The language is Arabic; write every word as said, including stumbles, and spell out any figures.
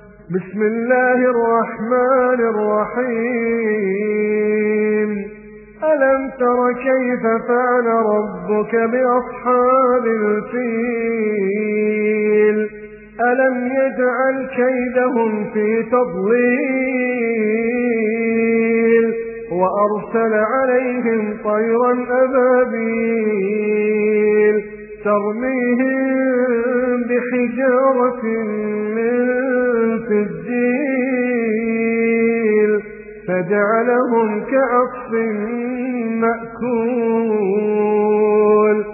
بسم الله الرحمن الرحيم ألم تر كيف فعل ربك بأصحاب الفيل ألم يجعل كيدهم في تضليل وأرسل عليهم طيرا أبابيل ترميهم بحجارة من سجيل فجعلهم كعصف مأكول